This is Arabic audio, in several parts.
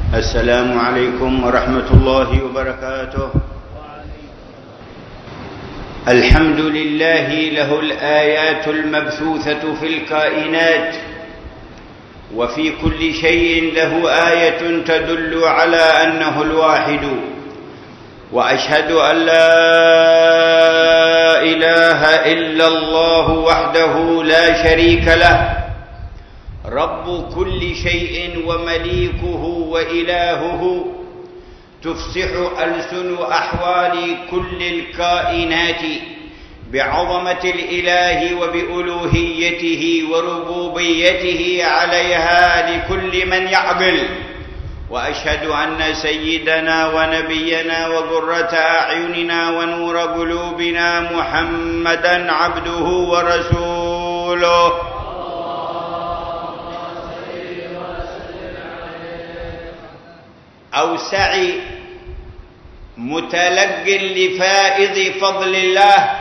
السلام عليكم ورحمة الله وبركاته. الحمد لله له الآيات المبثوثة في الكائنات، وفي كل شيء له آية تدل على أنه الواحد، وأشهد أن لا إله إلا الله وحده لا شريك له، رب كل شيء ومليكه وإلهه، تفصح ألسن أحوال كل الكائنات بعظمة الإله وبألوهيته وربوبيته عليها لكل من يعقل. وأشهد أن سيدنا ونبينا وقرة أعيننا ونور قلوبنا محمدًا عبده ورسوله، أوسع متلق لفائض فضل الله،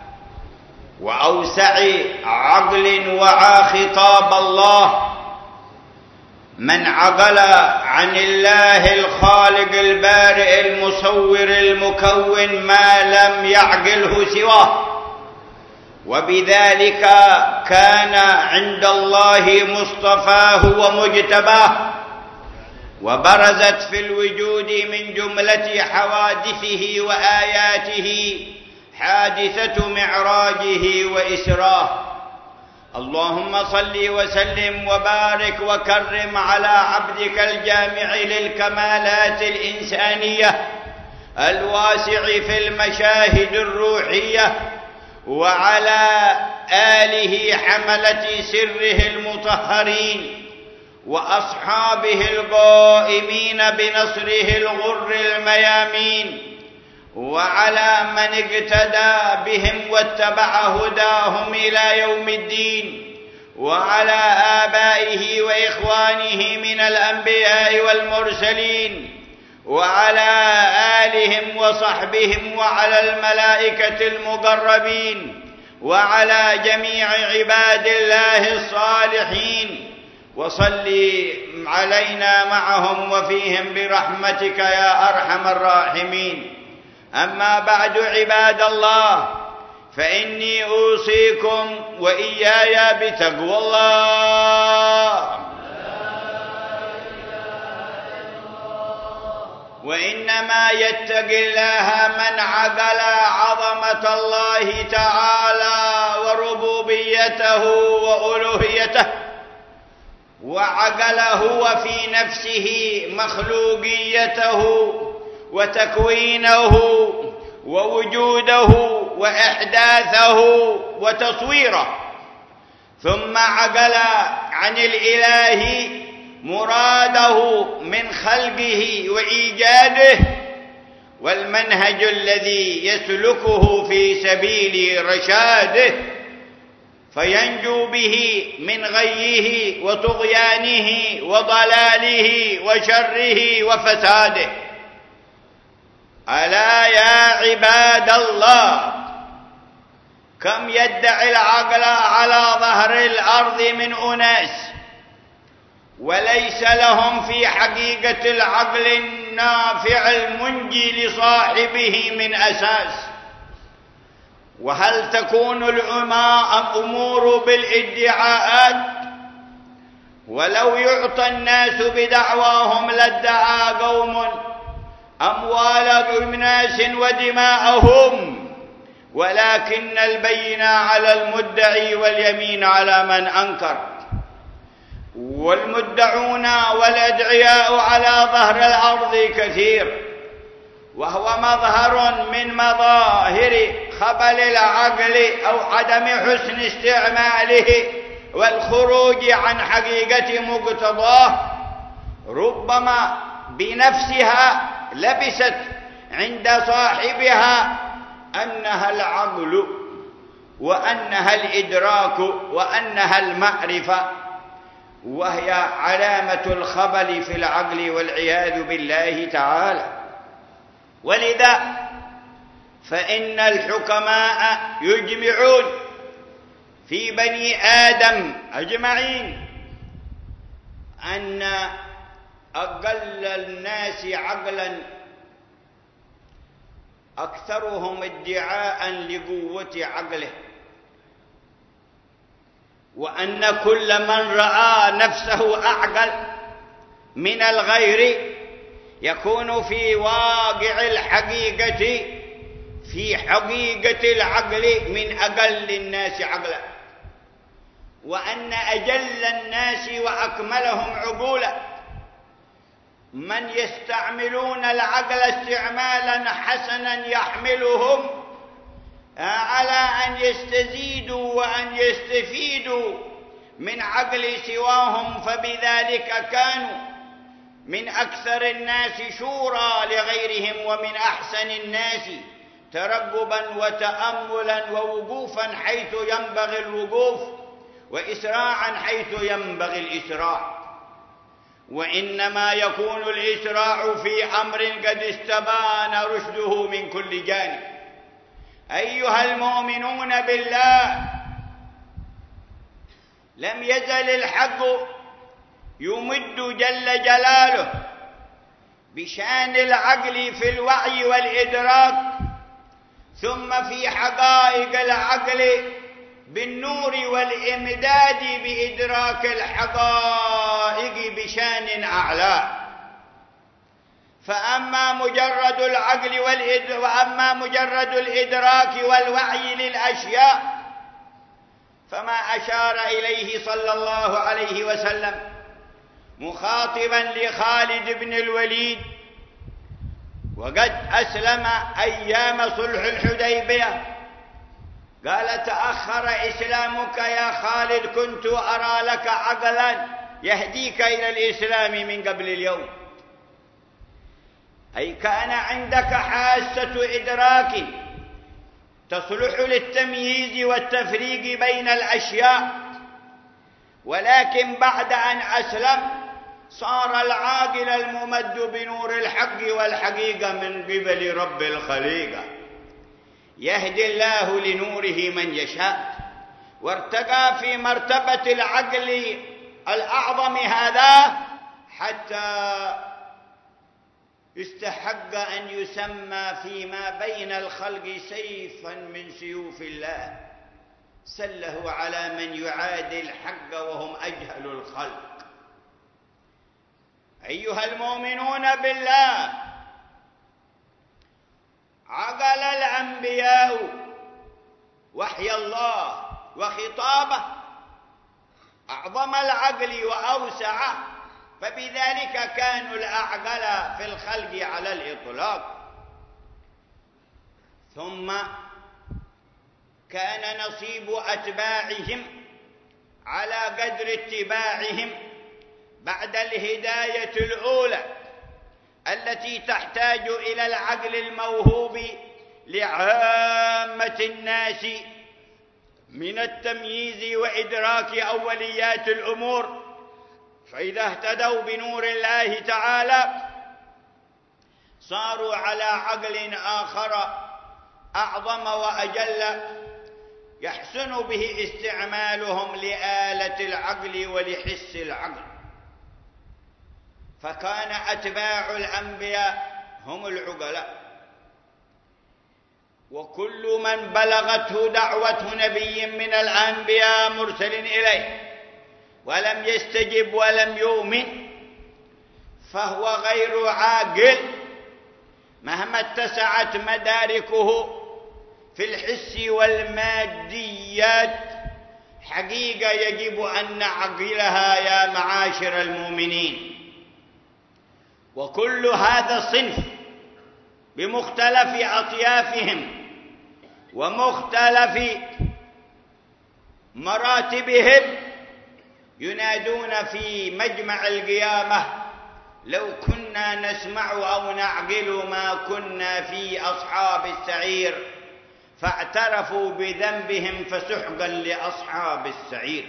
وأوسع عقل وعى خطاب الله، من عقل عن الله الخالق البارئ المصور المكون ما لم يعقله سواه، وبذلك كان عند الله مصطفاه ومجتباه، وبرزت في الوجود من جملة حوادثه وآياته حادثة معراجه وإسراه. اللهم صل وسلم وبارك وكرم على عبدك الجامع للكمالات الإنسانية الواسع في المشاهد الروحية، وعلى آله حملة سره المطهرين، وأصحابه القائمين بنصره الغر الميامين، وعلى من اقتدى بهم واتبع هداهم إلى يوم الدين، وعلى آبائه وإخوانه من الأنبياء والمرسلين، وعلى آلهم وصحبهم، وعلى الملائكة المقربين، وعلى جميع عباد الله الصالحين، وصل علينا معهم وفيهم برحمتك يا أرحم الراحمين. أما بعد، عباد الله، فإني أوصيكم وإياي بتقوى الله. وإنما يتقي الله من عقل عظمة الله تعالى وربوبيته وألوهيته، وعقل هو في نفسه مخلوقيته وتكوينه ووجوده وإحداثه وتصويره، ثم عقل عن الإله مراده من خلقه وإيجاده، والمنهج الذي يسلكه في سبيل رشاده، فينجو به من غيه وطغيانه وضلاله وشره وفساده. ألا يا عباد الله، كم يدعي العقل على ظهر الأرض من أناس وليس لهم في حقيقة العقل النافع المنجي لصاحبه من أساس. وهل تكون الأمور بالادعاءات؟ ولو يعطى الناس بدعواهم لادعى قوم أموال أناس ودماءهم، ولكن البينة على المدعي واليمين على من أنكر. والمدعون والأدعياء على ظهر الأرض كثير، وهو مظهر من مظاهر خبل العقل أو عدم حسن استعماله والخروج عن حقيقة مقتضاه. ربما بنفسها لبست عند صاحبها أنها العقل، وأنها الإدراك، وأنها المعرفة، وهي علامة الخبل في العقل والعياذ بالله تعالى. ولذا فإن الحكماء يجمعون في بني آدم أجمعين أن أقل الناس عقلا أكثرهم ادعاء لقوة عقله، وأن كل من رأى نفسه أعقل من الغير يكون في واقع الحقيقة في حقيقة العقل من أقل الناس عقلا، وأن أجل الناس وأكملهم عقولا من يستعملون العقل استعمالا حسنا يحملهم على أن يستزيدوا وأن يستفيدوا من عقل سواهم، فبذلك كانوا من أكثر الناس شورى لغيرهم، ومن أحسن الناس ترقبا وتأملا ووقوفا حيث ينبغي الوقوف وإسراعا حيث ينبغي الإسراع. وإنما يكون الإسراع في أمر قد استبان رشده من كل جانب. أيها المؤمنون بالله، لم يزل الحق يمد جل جلاله بشأن العقل في الوعي والإدراك، ثم في حقائق العقل بالنور والإمداد بإدراك الحقائق بشأن أعلى. فأما مجرد العقل وأما مجرد الإدراك والوعي للأشياء فما أشار إليه صلى الله عليه وسلم مخاطبا لخالد بن الوليد وقد أسلم أيام صلح الحديبية، قال: تأخر إسلامك يا خالد، كنت أرى لك عقلا يهديك إلى الإسلام من قبل اليوم. أي كان عندك حاسة إدراك تصلح للتمييز والتفريق بين الأشياء، ولكن بعد أن أسلم صار العاقل الممد بنور الحق والحقيقة من قبل رب الخليقة، يهدي الله لنوره من يشاء، وارتقى في مرتبة العقل الأعظم هذا حتى استحق أن يسمى فيما بين الخلق سيفا من سيوف الله، سله على من يعادي الحق وهم أجهل الخلق. أيها المؤمنون بالله، عقل الأنبياء وحي الله وخطابه أعظم العقل وأوسعه، فبذلك كانوا الأعقل في الخلق على الإطلاق. ثم كان نصيب أتباعهم على قدر اتباعهم بعد الهداية الأولى التي تحتاج إلى العقل الموهوب لعامة الناس من التمييز وإدراك أوليات الأمور، فإذا اهتدوا بنور الله تعالى صاروا على عقل آخر أعظم وأجل يحسن به استعمالهم لآلة العقل ولحس العقل. فكان أتباع الأنبياء هم العقلاء، وكل من بلغته دعوة نبي من الأنبياء مرسل إليه ولم يستجب ولم يؤمن فهو غير عاقل مهما اتسعت مداركه في الحس والماديات. حقيقة يجب أن نعقلها يا معاشر المؤمنين. وكل هذا الصنف بمختلف أطيافهم ومختلف مراتبهم ينادون في مجمع القيامة: لو كنا نسمع أو نعقل ما كنا في أصحاب السعير، فاعترفوا بذنبهم فسحقا لأصحاب السعير.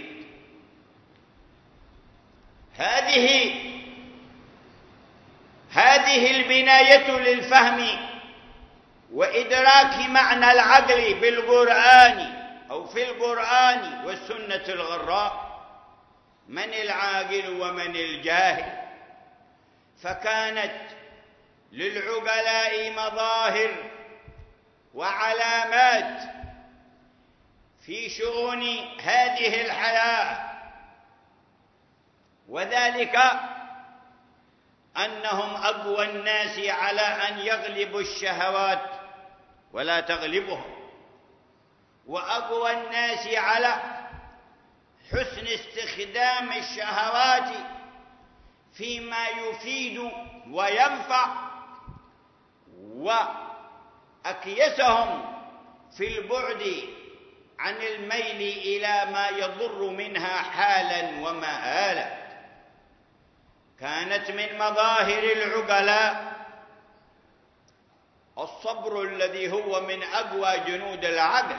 هذه البناية للفهم وإدراك معنى العقل بالقرآن أو في القرآن والسنة الغراء. من العاقل ومن الجاهل؟ فكانت للعقلاء مظاهر وعلامات في شؤون هذه الحياة، وذلك أنهم أقوى الناس على أن يغلبوا الشهوات ولا تغلبهم، وأقوى الناس على حسن استخدام الشهوات فيما يفيد وينفع، وأكيسهم في البعد عن الميل إلى ما يضر منها حالا ومآلا. كانت من مظاهر العقلاء الصبر الذي هو من أقوى جنود العقل،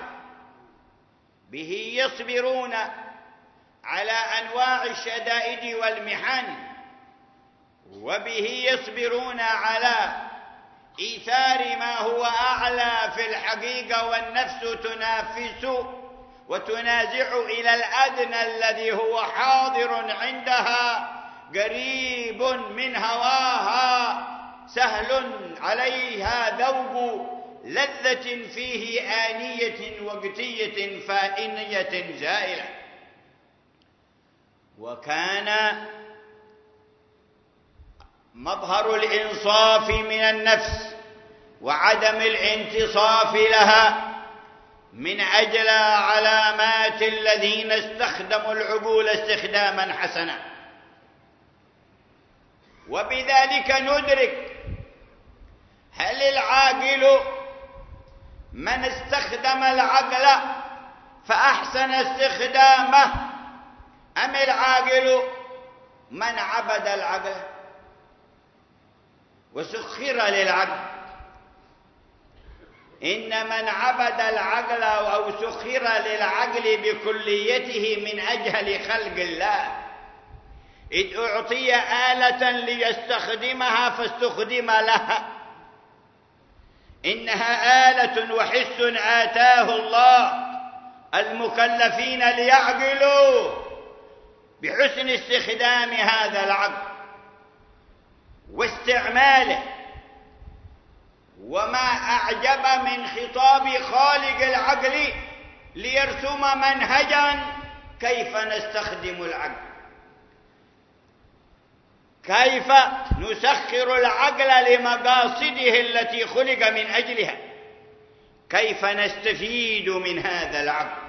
به يصبرون على أنواع الشدائد والمحن، وبه يصبرون على إيثار ما هو أعلى في الحقيقة، والنفس تنافس وتنازع إلى الأدنى الذي هو حاضر عندها قريب من هواها، سهل عليها ذوق لذة فيه آنية وقتية فانية زائلة. وكان مظهر الإنصاف من النفس وعدم الانتصاف لها من أجل علامات الذين استخدموا العقول استخداما حسنا. وبذلك ندرك هل العاقل من استخدم العقل فأحسن استخدامه، أم العاقل من عبد العقل وسخر للعقل؟ إن من عبد العقل أو سخر للعقل بكليته من أجهل خلق الله، إذ أعطي آلة ليستخدمها فاستخدم لها. إنها آلة وحس آتاه الله المكلفين ليعقلوا بحسن استخدام هذا العقل واستعماله. وما أعجب من خطاب خالق العقل ليرسم منهجا كيف نستخدم العقل، كيف نسخر العقل لمقاصده التي خلق من أجلها، كيف نستفيد من هذا العقل.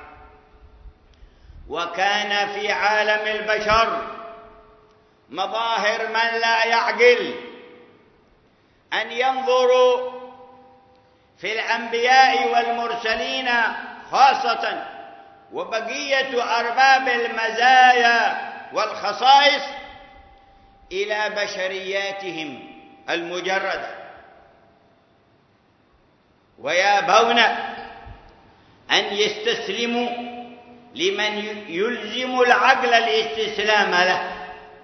وكان في عالم البشر مظاهر من لا يعقل أن ينظروا في الأنبياء والمرسلين خاصة وبقية أرباب المزايا والخصائص إلى بشرياتهم المجردة، ويابون أن يستسلموا لمن يلزم العقل الاستسلام له،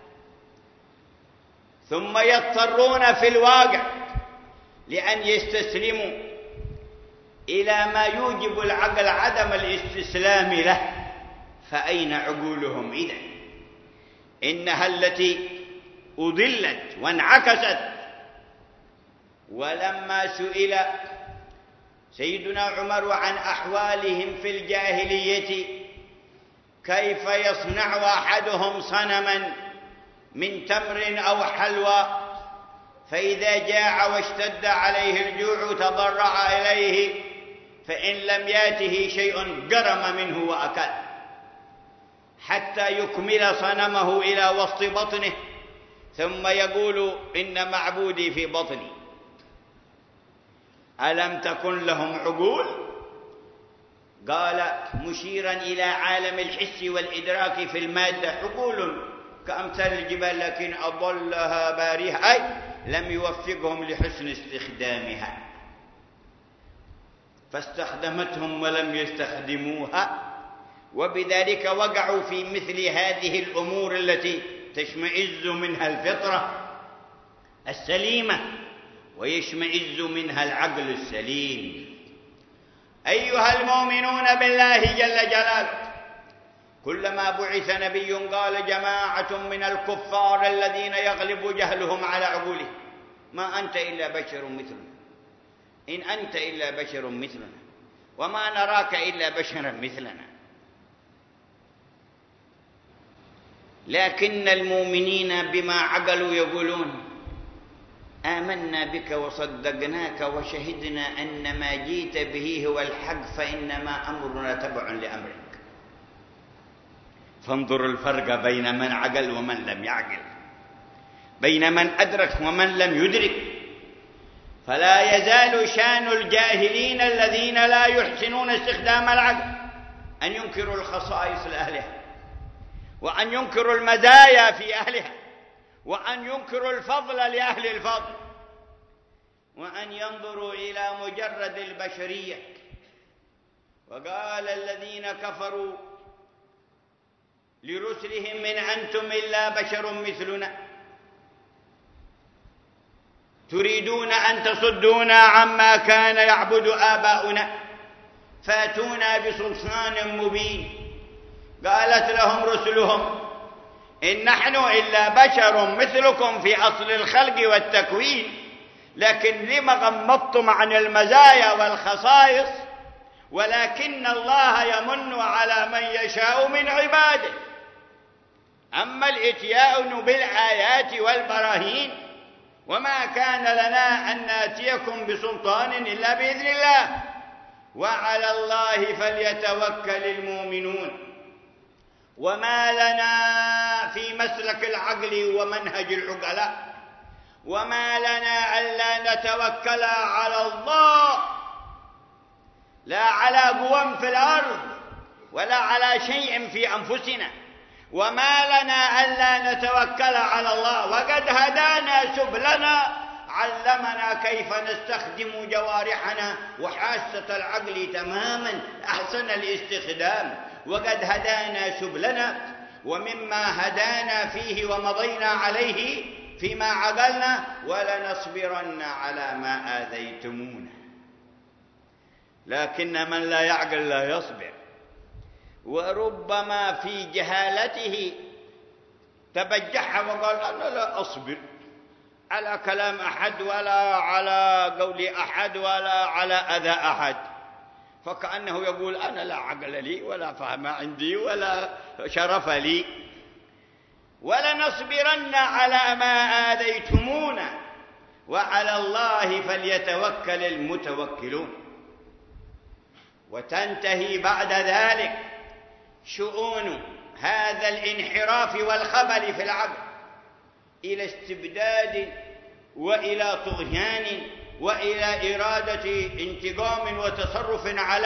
ثم يضطرون في الواقع لأن يستسلموا إلى ما يوجب العقل عدم الاستسلام له. فأين عقولهم إذن؟ إنها التي أضلت وانعكست. ولما سئل سيدنا عمر عن أحوالهم في الجاهلية، كيف يصنع أحدهم صنما من تمر أو حلوى، فإذا جاع واشتد عليه الجوع تضرع إليه، فإن لم ياته شيء قرم منه وأكل حتى يكمل صنمه إلى وسط بطنه، ثم يقول إن معبودي في بطني. ألم تكن لهم عقول؟ قال مشيرا إلى عالم الحس والإدراك في المادة: عقول كأمثال الجبال لكن أضلها باريها، أي لم يوفقهم لحسن استخدامها، فاستخدمتهم ولم يستخدموها، وبذلك وقعوا في مثل هذه الأمور التي تشمئز منها الفطرة السليمة ويشمئز منها العقل السليم. أيها المؤمنون بالله جل جلاله، كلما بعث نبي قال جماعة من الكفار الذين يغلب جهلهم على عقولهم: ما أنت إلا بشر مثلنا، إن أنت إلا بشر مثلنا، وما نراك إلا بشرا مثلنا. لكن المؤمنين بما عقلوا يقولون: آمنا بك وصدقناك وشهدنا أن ما جئت به هو الحق، فإنما أمرنا تبع لأمرك. فانظر الفرق بين من عقل ومن لم يعقل، بين من أدرك ومن لم يدرك. فلا يزال شان الجاهلين الذين لا يحسنون استخدام العقل أن ينكروا الخصائص لأهلها، وأن ينكروا المزايا في أهلها، وأن ينكروا الفضل لأهل الفضل، وأن ينظروا إلى مجرد البشرية. وقال الذين كفروا لرسلهم: إن أنتم إلا بشر مثلنا تريدون أن تصدونا عما كان يعبد آباؤنا فأتونا بسلطان مبين. قالت لهم رسلهم: إن نحن إلا بشر مثلكم في أصل الخلق والتكوين، لكن لما غمضتم عن المزايا والخصائص؟ ولكن الله يمن على من يشاء من عباده. أما الإتيان بالآيات والبراهين وما كان لنا أن نأتيكم بسلطان إلا بإذن الله، وعلى الله فليتوكل المؤمنون. وما لنا في مسلك العقل ومنهج العقلاء، وما لنا ألا نتوكل على الله، لا على قوم في الأرض ولا على شيء في أنفسنا. وما لنا ألا نتوكل على الله وقد هدانا سبلنا، علمنا كيف نستخدم جوارحنا وحاسة العقل تماما أحسن الاستخدام. وقد هدانا سبلنا، ومما هدانا فيه ومضينا عليه فيما عقلنا: ولنصبرن على ما آذيتمونا. لكن من لا يعقل لا يصبر، وربما في جهالته تبجح وقال: أنا لا أصبر على كلام أحد ولا على قول أحد ولا على أذى أحد، فكأنه يقول: أنا لا عقل لي ولا فهم عندي ولا شرف لي. ولنصبرن على ما آذيتمونا وعلى الله فليتوكل المتوكلون. وتنتهي بعد ذلك شؤون هذا الانحراف والخبل في العقل إلى استبداد وإلى طغيان وإلى إرادة انتقام وتصرف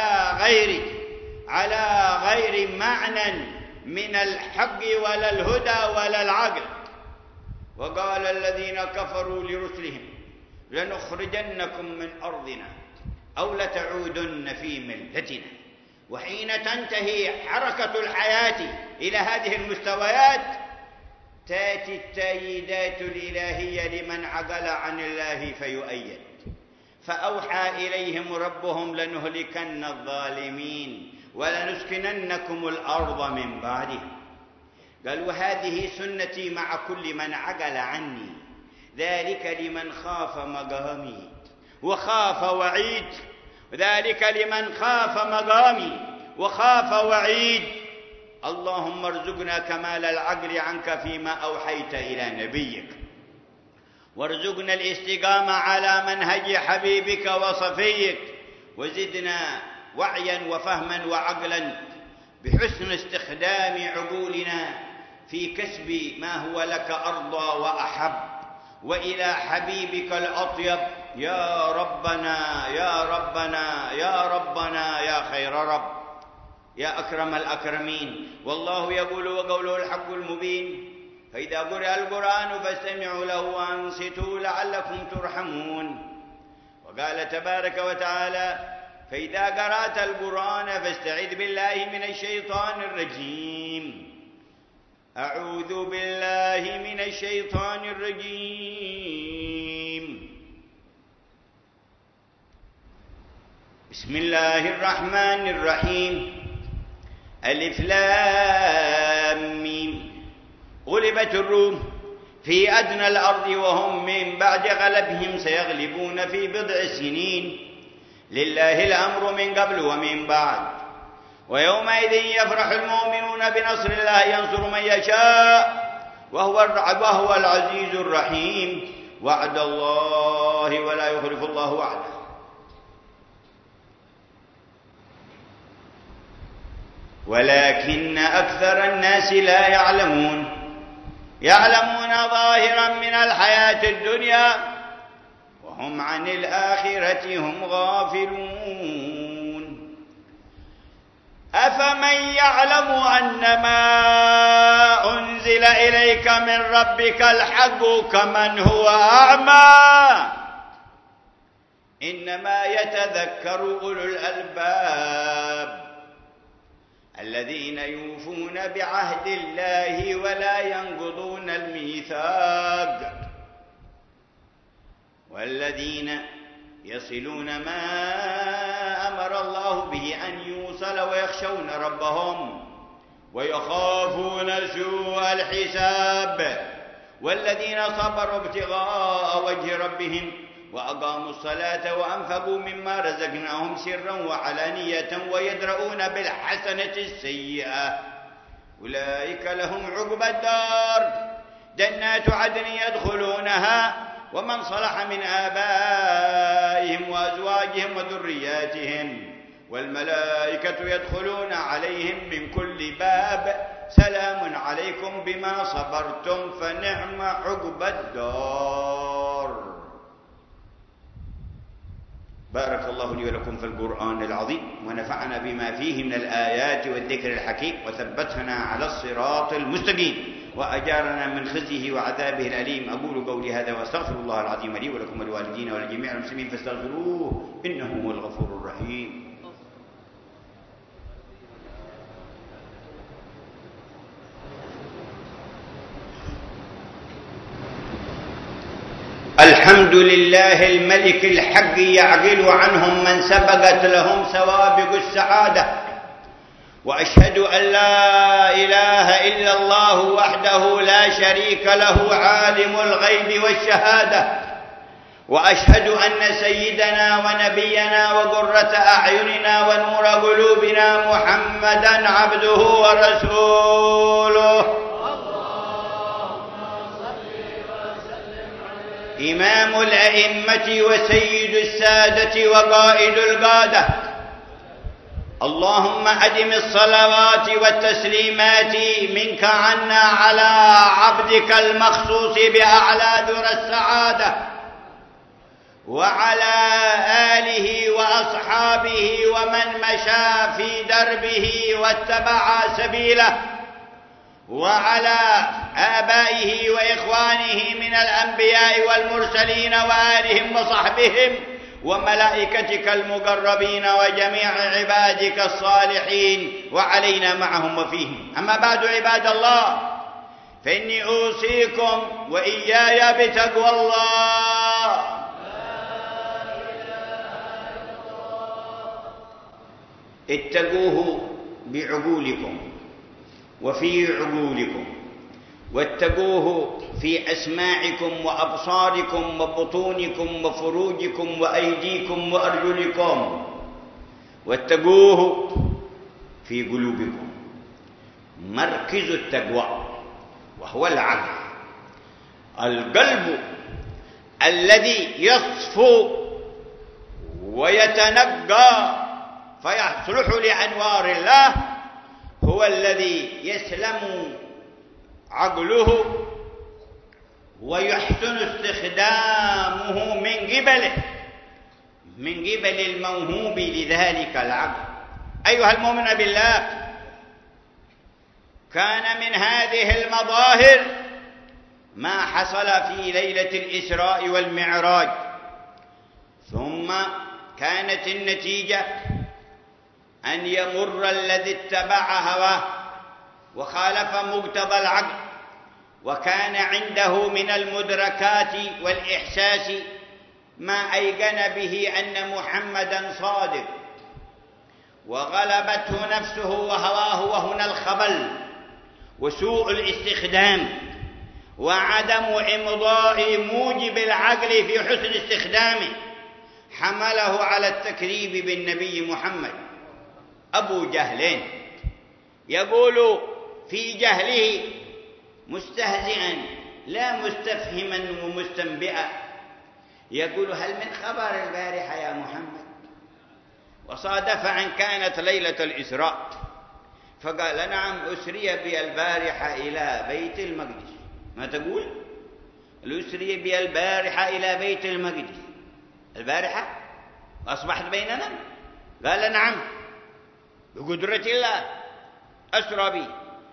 على غير معنى من الحق ولا الهدى ولا العقل. وقال الذين كفروا لرسلهم: لنخرجنكم من أرضنا أو لتعودن في ملتنا. وحين تنتهي حركة الحياة إلى هذه المستويات تأتي التأييدات الإلهية لمن عقل عن الله فيؤيد. فأوحى إليهم ربهم: لنهلكن الظالمين ولنسكننكم الأرض من بعدهم. قال: وهذه سنتي مع كل من عقل عني، ذلك لمن خاف مقامي وخاف وعيد. ذلك لمن خاف مقامي وخاف وعيد. اللهم ارزقنا كمال العقل عنك فيما أوحيت إلى نبيك، وارزقنا الاستقامة على منهج حبيبك وصفيك، وزدنا وعيا وفهما وعقلا بحسن استخدام عقولنا في كسب ما هو لك أرضى وأحب وإلى حبيبك الأطيب. يا ربنا يا ربنا يا ربنا يا خير رب يا أكرم الأكرمين. والله يقول وقوله الحق المبين: فإذا قرأ القرآن فاستمعوا له وأنصتوا لعلكم ترحمون. وقال تبارك وتعالى: فإذا قرأت القرآن فاستعذ بالله من الشيطان الرجيم. أعوذ بالله من الشيطان الرجيم. بسم الله الرحمن الرحيم. ألف لام ميم. غلبت الروم في أدنى الأرض وهم من بعد غلبهم سيغلبون في بضع سنين، لله الأمر من قبل ومن بعد، ويومئذ يفرح المؤمنون بنصر الله ينصر من يشاء وهو العزيز الرحيم. وعد الله ولا يخلف الله وعده. ولكن أكثر الناس لا يعلمون ظاهرا من الحياة الدنيا وهم عن الآخرة هم غافلون. أفمن يعلم أنما أنزل إليك من ربك الحق كمن هو أعمى؟ إنما يتذكر أولو الألباب الذين يوفون بعهد الله ولا ينقضون الميثاق، والذين يصلون ما أمر الله به أن يوصل ويخشون ربهم ويخافون سوء الحساب، والذين صبروا ابتغاء وجه ربهم وأقاموا الصلاة وأنفقوا مما رزقناهم سرا وعلانية ويدرؤون بالحسنة السيئة أولئك لهم عقبى الدار جنات عدن يدخلونها ومن صلح من آبائهم وأزواجهم وذرياتهم والملائكة يدخلون عليهم من كل باب سلام عليكم بما صبرتم فنعم عقبى الدار. بارك الله لي ولكم في القرآن العظيم ونفعنا بما فيه من الآيات والذكر الحكيم وثبتنا على الصراط المستقيم وأجارنا من خزيه وعذابه الأليم. أقول قولي هذا وأستغفر الله العظيم لي ولكم ولوالدينا ولجميع المسلمين فاستغفروه إنه هو الغفور الرحيم. الحمد لله الملك الحق يعقل عنهم من سبقت لهم سوابق السعادة، وأشهد أن لا إله إلا الله وحده لا شريك له عالم الغيب والشهادة، وأشهد أن سيدنا ونبينا وقرة أعيننا ونور قلوبنا محمدا عبده ورسوله إمام الأئمة وسيد السادة وقائد القادة. اللهم أدم الصلوات والتسليمات منك عنا على عبدك المخصوص بأعلى ذرى السعادة وعلى آله وأصحابه ومن مشى في دربه واتبع سبيله وعلى آبائه وإخوانه من الأنبياء والمرسلين وآلهم وصحبهم وملائكتك المقربين وجميع عبادك الصالحين وعلينا معهم وفيهم. أما بعد عباد الله، فإني أوصيكم وإياي بتقوى الله. اتقوه بعقولكم وفي عقولكم، واتقوه في أسماعكم وأبصاركم وبطونكم وفروجكم وأيديكم وأرجلكم، واتقوه في قلوبكم. مركز التقوى وهو العقل، القلب الذي يصفو ويتنقى فيصلح لأنوار الله هو الذي يسلم عقله ويحسن استخدامه من قبل الموهوب لذلك العقل. أيها المؤمن بالله، كان من هذه المظاهر ما حصل في ليلة الإسراء والمعراج، ثم كانت النتيجة أن يمر الذي اتبع هواه وخالف مقتضى العقل وكان عنده من المدركات والإحساس ما أيقن به أن محمدا صادق، وغلبته نفسه وهواه، وهنا الخبل وسوء الاستخدام وعدم إمضاء موجب العقل في حسن استخدامه حمله على التكذيب بالنبي محمد. أبو جهل يقول في جهله مستهزئا لا مستفهما ومستنبئا، يقول: هل من خبر البارحة يا محمد؟ وصادف أن كانت ليلة الإسراء، فقال: نعم، أسري بي البارحة إلى بيت المقدس. ما تقول؟ أسري بي البارحة إلى بيت المقدس. البارحة أصبحت بيننا؟ قال: نعم، بقدرة الله أسرى بي.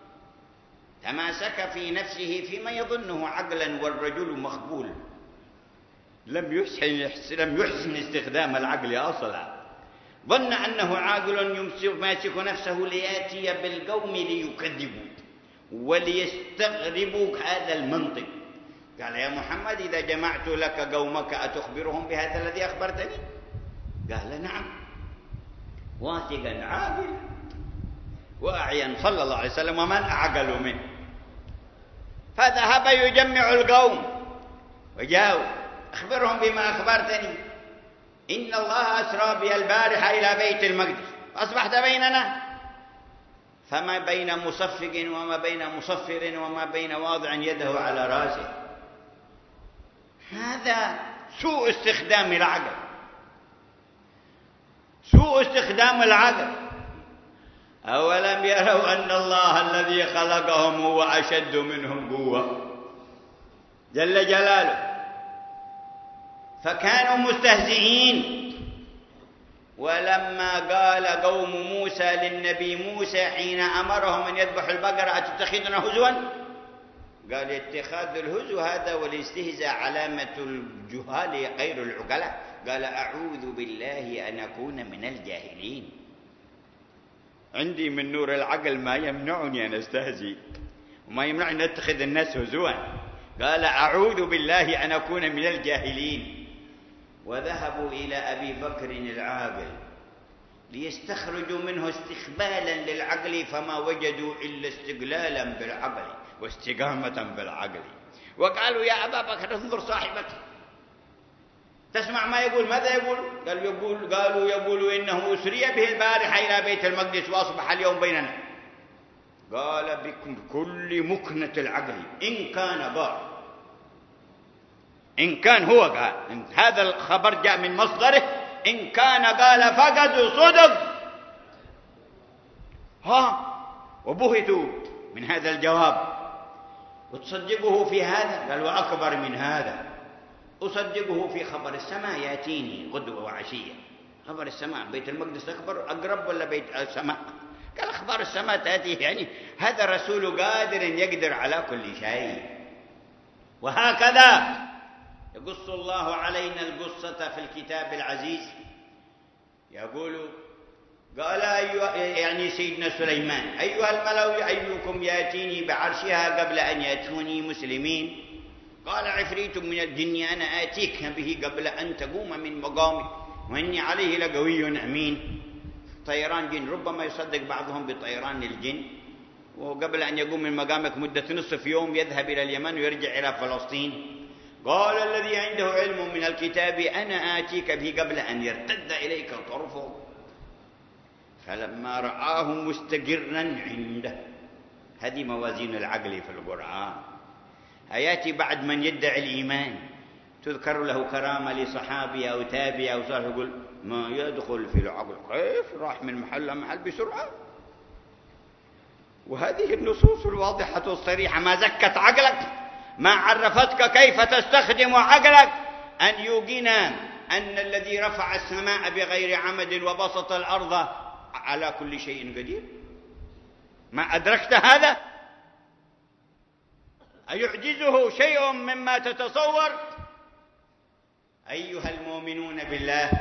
تماسك في نفسه فيما يظنه عقلا، والرجل مخبول لم يحسن استخدام العقل أصلا. ظن أنه عاقل ماسك نفسه ليأتي بالقوم ليكذبوا وليستغربوا هذا المنطق. قال: يا محمد، إذا جمعت لك قومك أتخبرهم بهذا الذي أخبرتني؟ قال: نعم، واثقا عاقلا واعيا صلى الله عليه وسلم، ومن أعقل منه. فذهب يجمع القوم وجاءوا: أخبرهم بما أخبرتني، إن الله أسرى بي البارحة إلى بيت المقدس، أصبحت بيننا، فما بين مصفق وما بين مصفر وما بين واضع يده على رأسه. هذا سوء استخدام العقل، سوء استخدام العقل. أولم يروا أن الله الذي خلقهم هو أشد منهم قوة جل جلاله؟ فكانوا مستهزئين. ولما قال قوم موسى للنبي موسى حين أمرهم أن يذبحوا البقرة: أتتخذنا هزوا؟ قال: اتخاذ الهزو هذا والاستهزاء علامة الجهال غير العقلاء. قال: أعوذ بالله أن أكون من الجاهلين. عندي من نور العقل ما يمنعني أن أستهزئ وما يمنعني أن أتخذ الناس هزوا. قال: أعوذ بالله أن أكون من الجاهلين. وذهبوا إلى أبي بكر العاقل ليستخرجوا منه استخبالا للعقل، فما وجدوا إلا استقلالا بالعقل واستقامة بالعقل. وقالوا: يا أبا بكر، انظر صاحبك، تسمع ما يقول. ماذا يقول؟ قالوا: يقول إنه أسري به البارحة إلى بيت المقدس وأصبح اليوم بيننا. قال: بكل مكنة العقل، إن كان قال، إن كان هو قال، هذا الخبر جاء من مصدره، إن كان قال فقد صدق. وبهتوا من هذا الجواب. وتصدقه في هذا؟ قال: وأكبر من هذا، أصدقه في خبر السماء يأتيني غدوة وعشية. خبر السماء، بيت المقدس أكبر أقرب ولا بيت السماء؟ قال: أخبار السماء تأتي، يعني هذا الرسول قادر يقدر على كل شيء. وهكذا يقص الله علينا القصة في الكتاب العزيز. يقول: قال يعني سيدنا سليمان: أيها الملأ أيكم يأتيني بعرشها قبل أن يأتوني مسلمين؟ قال: عفريت من الجن أنا آتيك به قبل أن تقوم من مقامك وإني عليه لقوي أمين. طيران جن، ربما يصدق بعضهم بطيران الجن، وقبل أن يقوم من مقامك مدة نصف يوم يذهب إلى اليمن ويرجع إلى فلسطين. قال: الذي عنده علم من الكتاب أنا آتيك به قبل أن يرتد إليك طرفه. فلما رآه مستقرا عنده. هذه موازين العقل في القرآن. آياتي بعد من يدعي الإيمان تذكر له كرامة لصحابي أو تابعي أو صالح، يقول: ما يدخل في العقل، كيف راح من محل لمحل بسرعة؟ وهذه النصوص الواضحة الصريحة ما زكت عقلك، ما عرفتك كيف تستخدم عقلك أن يوقن أن الذي رفع السماء بغير عمد وبسط الأرض على كل شيء قدير. ما أدركت هذا؟ أيعجزه شيء مما تتصور؟ أيها المؤمنون بالله،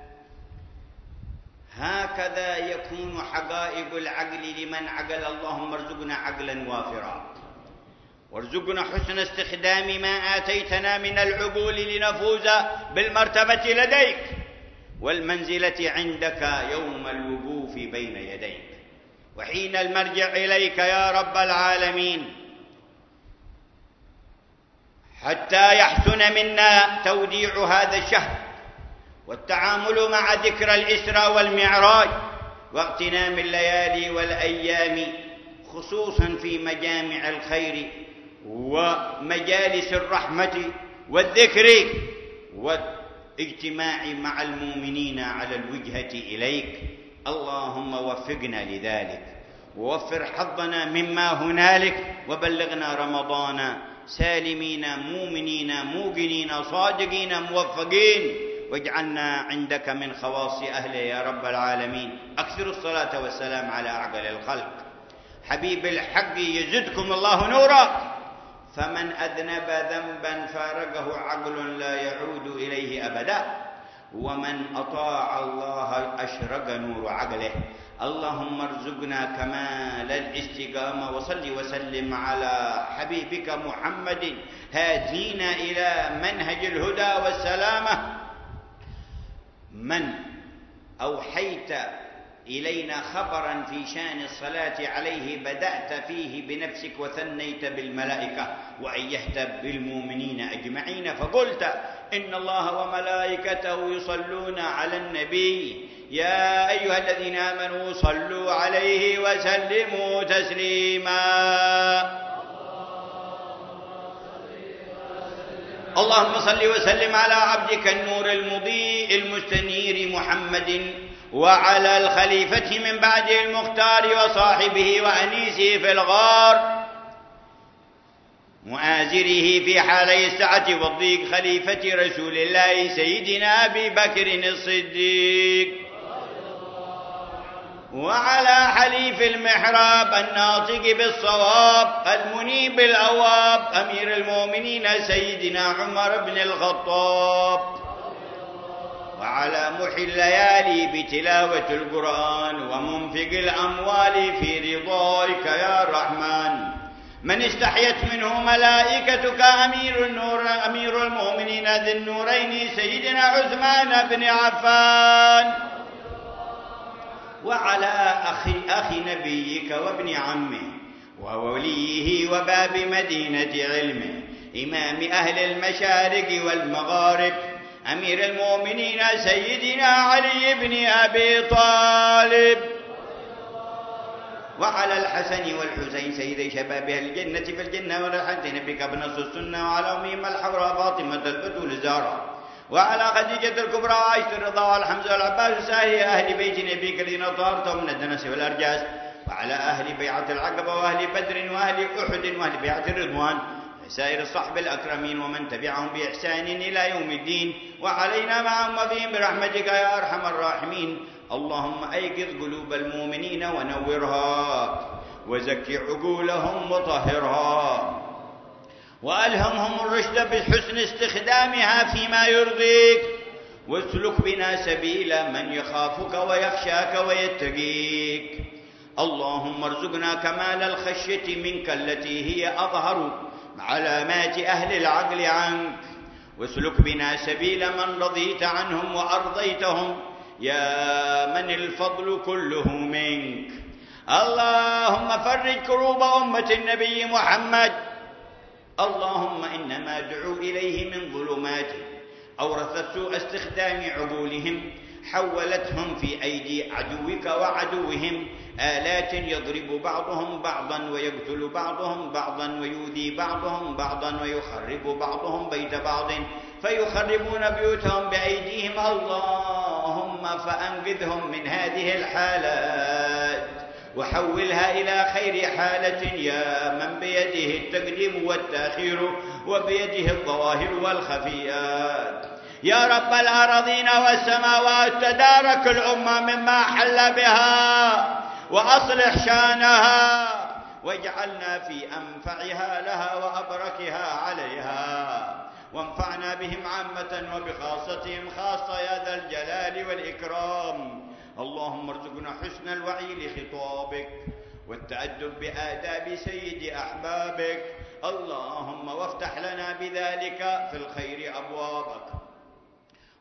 هكذا يكون حقائق العقل لمن عقل. اللهم ارزقنا عقلا وافرا، وارزقنا حسن استخدام ما آتيتنا من العقول لنفوز بالمرتبة لديك، والمنزلة عندك يوم الوقوف بين يديك وحين المرجع إليك يا رب العالمين، حتى يحسن منا توديع هذا الشهر والتعامل مع ذكرى الإسراء والمعراج واغتنام الليالي والأيام، خصوصا في مجامع الخير ومجالس الرحمة والذكر والاجتماع مع المؤمنين على الوجهة إليك. اللهم وفقنا لذلك ووفر حظنا مما هنالك، وبلغنا رمضان سالمين مؤمنين موقنين صادقين موفقين، واجعلنا عندك من خواص أهله يا رب العالمين. أكثر الصلاة والسلام على أعقل الخلق حبيب الحق يزدكم الله نورا. فمن أذنب ذنبا فارقه عقل لا يعود إليه أبدا، ومن أطاع الله أشرق نور عقله. اللهم ارزقنا كمال الاستقامة، وصل وسلم على حبيبك محمد هادينا إلى منهج الهدى والسلامة، من أوحيت إلينا خبرا في شأن الصلاة عليه بدأت فيه بنفسك وثنيت بالملائكة وأيهت بالمؤمنين أجمعين، فقلت إن الله وملائكته يصلون على النبي يا أيها الذين آمنوا صلوا عليه وسلموا تسليما. اللهم صل وسلم على عبدك النور المضيء المستنير محمد وعلى الخليفة من بعده المختار وصاحبه وأنيسه في الغار مؤازره في حالي السعة والضيق، خليفة رسول الله سيدنا أبي بكر الصديق، وعلى حليف المحراب الناطق بالصواب المنيب الأواب أمير المؤمنين سيدنا عمر بن الخطاب، وعلى محي الليالي بتلاوة القرآن ومنفق الأموال في رضائك يا رحمن، من استحيت منه ملائكتك أمير المؤمنين ذي النورين سيدنا عثمان بن عفان، وعلى أخي نبيك وابن عمه ووليه وباب مدينة علمه إمام أهل المشارق والمغارب أمير المؤمنين سيدنا علي بن أبي طالب، وعلى الحسن والحسين سيدي شباب أهل الجنة في الجنة، ورحمة نبيك بنص السنة، وعلى أمهم الحوراء فاطمة البتول الزهراء، وعلى خديجة الكبرى وعائشة الرضا والحمزة والعباس وسائر أهل بيت نبيك الذين طهرتهم من الدنس والأرجاس، وعلى أهل بيعة العقبة وأهل بدر وأهل أحد وأهل بيعة الرضوان سائر الصحب الأكرمين ومن تبعهم بإحسان إلى يوم الدين، وعلينا معهم وفيهم برحمتك يا أرحم الراحمين. اللهم أيقظ قلوب المؤمنين ونورها، وزكي عقولهم وطهرها، وألهمهم الرشد بحسن استخدامها فيما يرضيك، واسلك بنا سبيل من يخافك ويخشاك ويتقيك. اللهم ارزقنا كمال الخشية منك التي هي أظهر علامات أهل العقل عنك، واسلك بنا سبيل من رضيت عنهم وأرضيتهم يا من الفضل كله منك. اللهم فرج كروب أمة النبي محمد. اللهم إنما دعوا إليه من ظلماته أورثت سوء استخدام عقولهم، حولتهم في أيدي عدوك وعدوهم آلات يضرب بعضهم بعضا ويقتل بعضهم بعضا ويؤذي بعضهم بعضا ويخرب بعضهم بيت بعض فيخربون بيوتهم بأيديهم. اللهم فأنقذهم من هذه الحالات وحولها إلى خير حالة يا من بيده التقديم والتأخير وبيده الظواهر والخفيات. يا رب الأراضين والسماوات تدارك الأمة مما حل بها وأصلح شانها، واجعلنا في أنفعها لها وأبركها عليها، وانفعنا بهم عامة وبخاصتهم خاصة يا ذا الجلال والإكرام. اللهم ارزقنا حسن الوعي لخطابك والتأدب بآداب سيد أحبابك. اللهم وافتح لنا بذلك في الخير أبوابك،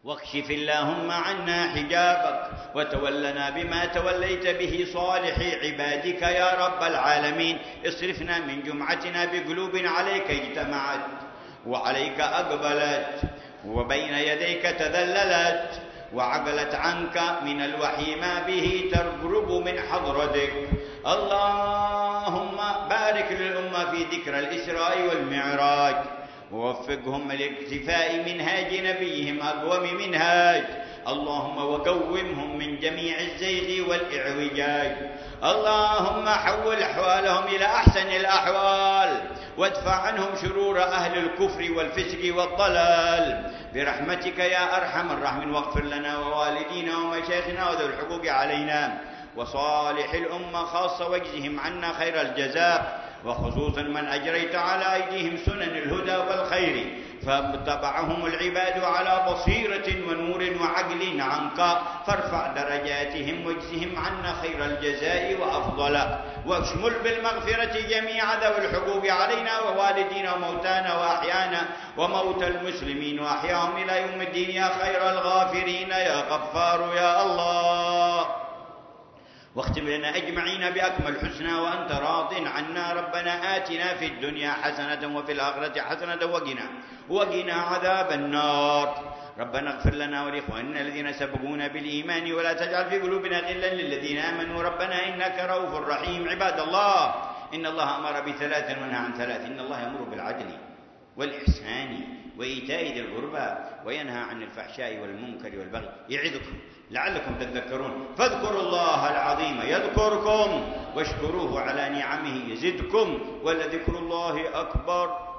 واكشف اللهم عنا حجابك وتولنا بما توليت به صالح عبادك يا رب العالمين. اصرفنا من جمعتنا بقلوب عليك اجتمعت وعليك أقبلت وبين يديك تذللت وعقلت عنك من الوحي ما به ترقب من حضرتك. اللهم بارك للأمة في ذكر الإسراء والمعراج ووفقهم لاقتفاء منهاج نبيهم أقوم منهاج. اللهم وقومهم من جميع الزيغ والإعوجاج. اللهم حول أحوالهم إلى أحسن الأحوال وادفع عنهم شرور أهل الكفر والفسق والضلال برحمتك يا أرحم الراحمين. واغفر لنا ووالدينا ومشايخنا وذوي الحقوق علينا وصالح الأمة خاصة واجزهم عنا خير الجزاء، وخصوصا من أجريت على أيديهم سنن الهدى والخير فاتبعهم العباد على بصيرة ونور وعقل عنك، فارفع درجاتهم واجزهم عنا خير الجزاء وأفضله، واشمل بالمغفرة جميع ذوي الحقوق علينا ووالدينا وموتانا وأحيانا وموتى المسلمين وأحياهم إلى يوم الدين يا خير الغافرين يا غفار يا الله. واختم لنا أجمعين بأكمل حسنى وأنت راض عنا. ربنا آتنا في الدنيا حسنة وفي الآخرة حسنة وقنا عذاب النار. ربنا اغفر لنا ولإخواننا الذين سبقونا بالإيمان ولا تجعل في قلوبنا غلا للذين آمنوا ربنا إنك رؤوف رحيم. عباد الله، إن الله أمر بثلاث ونهى عن ثلاث. إن الله يأمر بالعدل والإحسان وإيتاء ذي القربى وينهى عن الفحشاء والمنكر والبغي يعظكم لعلكم تذكرون. فاذكروا الله العظيم يذكركم واشكروه على نعمه يزدكم ولذكر الله أكبر.